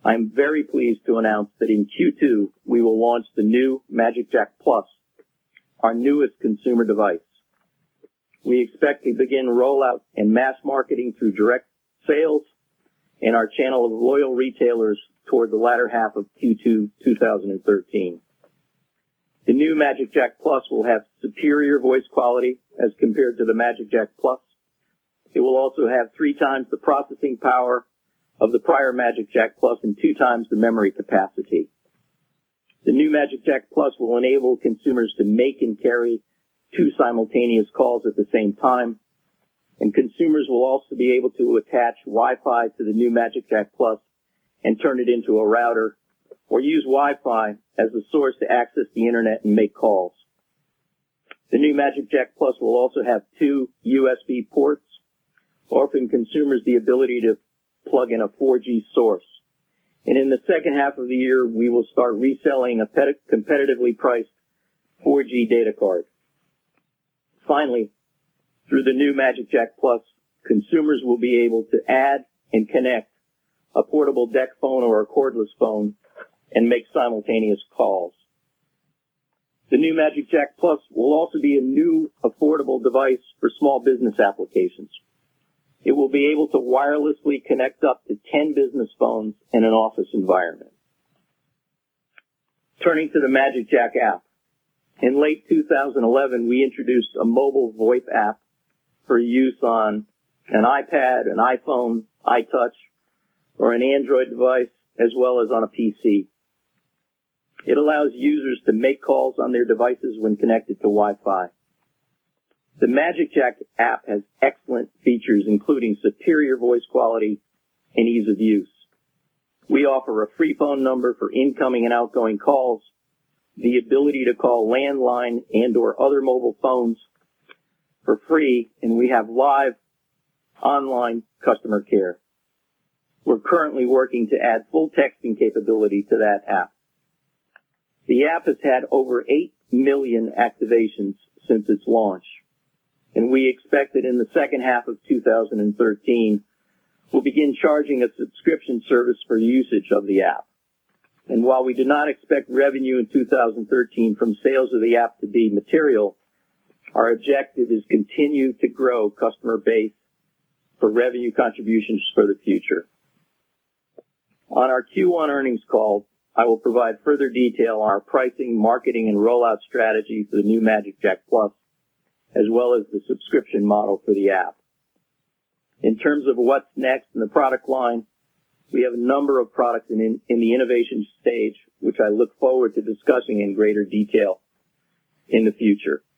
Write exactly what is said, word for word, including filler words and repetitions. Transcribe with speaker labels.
Speaker 1: I'm very pleased to announce that in Q two, we will launch the new magicJack Plus, our newest consumer device. We expect to begin rollout and mass marketing through direct sales and our channel of loyal retailers toward the latter half of Q two two thousand thirteen. The new magicJack Plus will have superior voice quality as compared to the magicJack Plus. It will also have three times the processing power of the prior magicJack Plus and two times the memory capacity. The new magicJack Plus will enable consumers to make and carry two simultaneous calls at the same time, and consumers will also be able to attach Wi-Fi to the new magicJack Plus and turn it into a router, or use Wi-Fi as the source to access the internet and make calls. The new magicJack Plus will also have two U S B ports, offering consumers the ability to plug in a four G source. And in the second half of the year, we will start reselling a competitively priced four G data card. Finally, through the new magicJack Plus, consumers will be able to add and connect a portable deck phone or a cordless phone and make simultaneous calls. The new magicJack Plus will also be a new affordable device for small business applications. It will be able to wirelessly connect up to ten business phones in an office environment. Turning to the magicJack app. In late two thousand eleven, we introduced a mobile VoIP app for use on an iPad, an iPhone, iTouch, or an Android device, as well as on a P C. It allows users to make calls on their devices when connected to Wi-Fi. The magicJack app has excellent features, including superior voice quality and ease of use. We offer a free phone number for incoming and outgoing calls, the ability to call landline and or other mobile phones for free, and we have live online customer care. We're currently working to add full texting capability to that app. The app has had over eight million activations since its launch, and we expect that in the second half of two thousand thirteen, we'll begin charging a subscription service for usage of the app. And while we do not expect revenue in two thousand thirteen from sales of the app to be material, our objective is continue to grow customer base for revenue contributions for the future. On our Q one earnings call, I will provide further detail on our pricing, marketing, and rollout strategy for the new magicJack Plus, as well as the subscription model for the app. In terms of what's next in the product line, we have a number of products in, in, in the innovation stage, which I look forward to discussing in greater detail in the future.